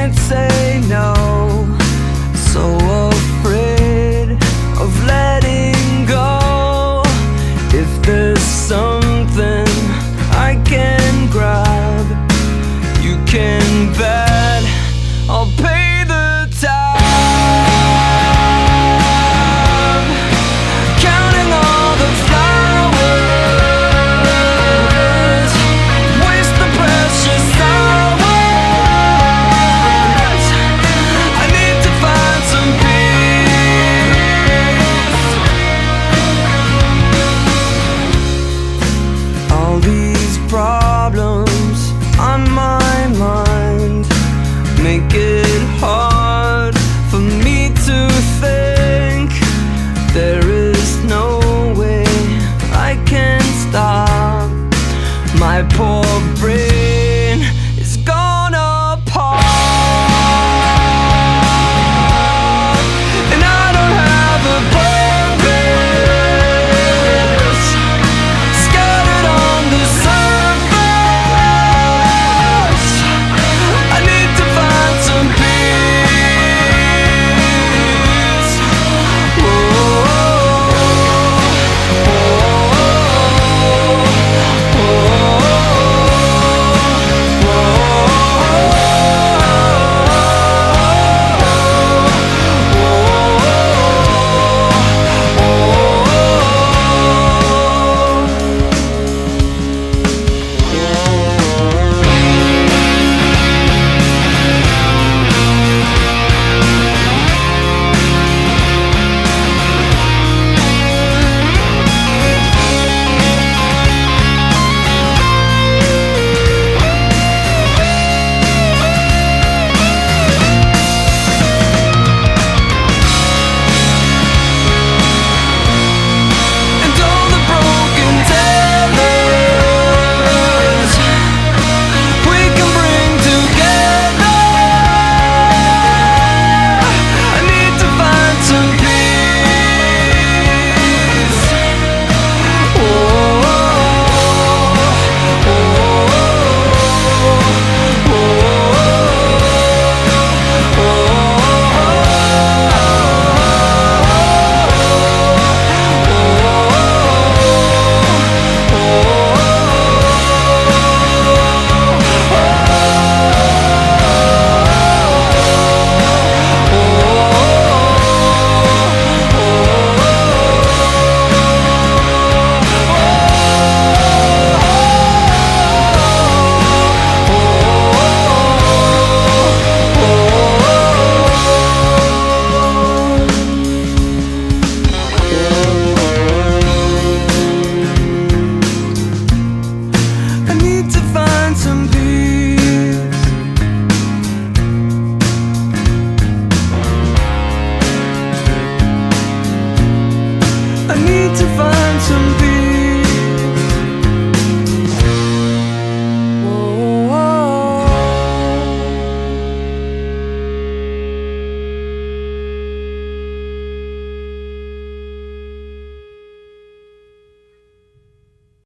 can't say no. So afraid of letting go. If there's something I can grab, you can bet I'll pay the tab. Counting all the flowers, waste the precious hours. I need to find some peace. All these problems on my mind make it hard